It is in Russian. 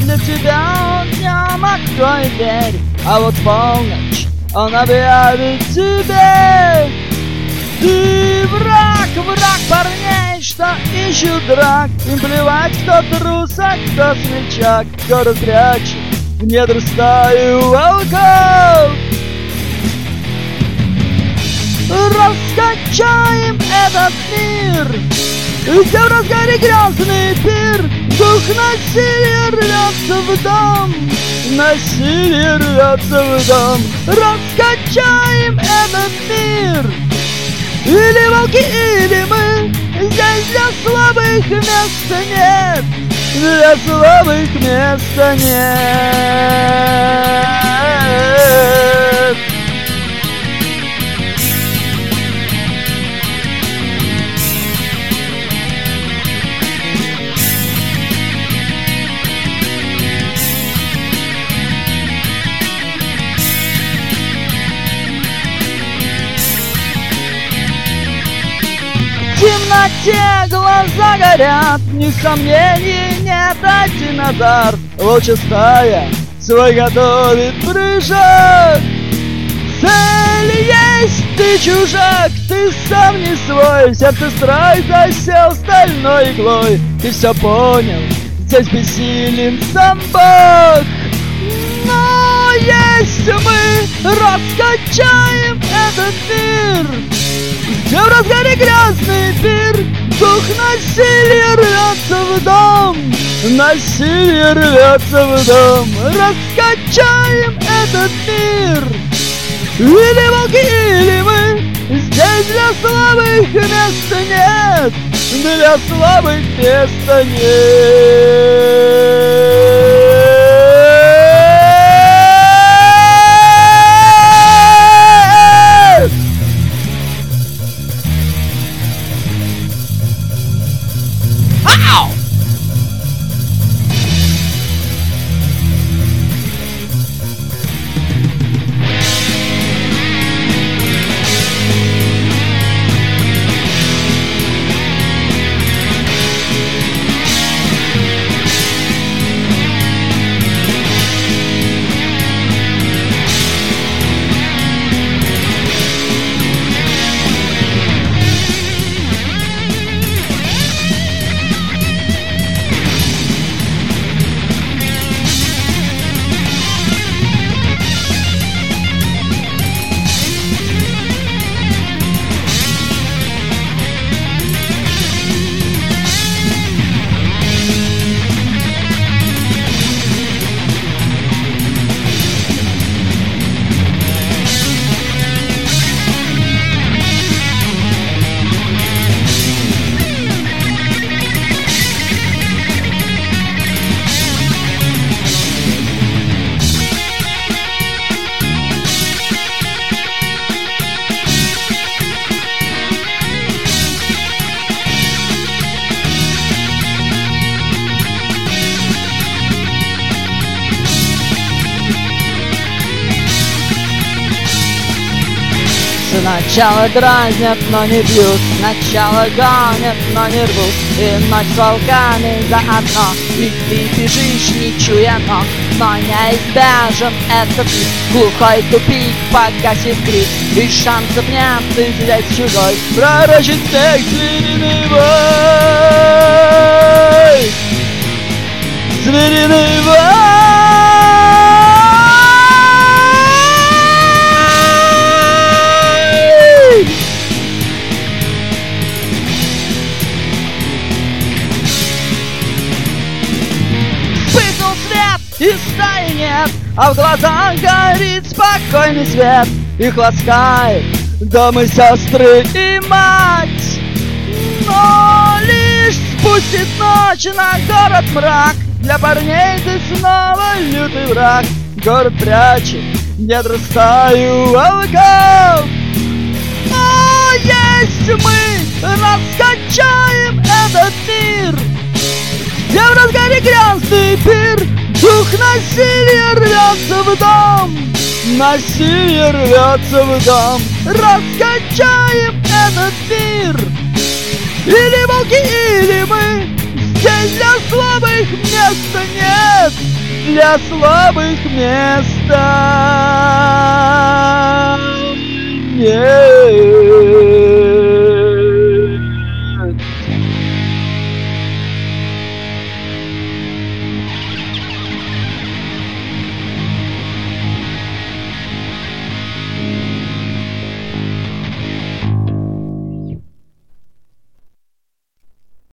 для тебя днем открой дверь, а вот полночь он объявит тебе. Ты враг, враг парней, что ищут драк. Им плевать, кто трус, а кто смельчак, кто разрячен в недр стаи волков. Раскачаем этот мир, где в разгаре грязный пир. Дух насилия рвется в дом, насилие рвется в дом. Раскачаем этот мир. Или волки, или мы. Здесь для слабых места нет, для слабых места нет. В темноте глаза горят, ни сомнений нет, один азарт. Волчья стая свой готовит прыжок. Цель есть, ты чужак, ты сам не свой. В сердце страх засел стальной иглой. Ты все понял, здесь бессилен сам Бог. Но если мы раскачаем этот мир, где в разгаре грязный пир, дух насилия рвется в дом, насилие рвется в дом. Раскачаем этот мир. Или волки, или мы. Здесь для слабых места нет, для слабых места нет. Сначала дразнят, но не бьют, сначала гонят, но не рвут. И ночь с волками заодно, и ты бежишь, не чуя ног. Но неизбежен этот глухой тупик, погасит крик. И шансов нет, ты здесь чужой, пророчит снег звериный вой. Звериный вой. И стаи нет, а в глазах горит спокойный свет. Их ласкает дом и сестры и мать. Но лишь спустит ночь на город мрак. Для парней ты снова лютый враг. Город прячет недра стаю волков. Но если мы раскачаем этот мир, где в разгаре грязный пир, дух насилия рвется в дом, насилие рвется в дом. Раскачаем этот мир. Или волки, или мы. Здесь Здесь для слабых места нет, для слабых места нет.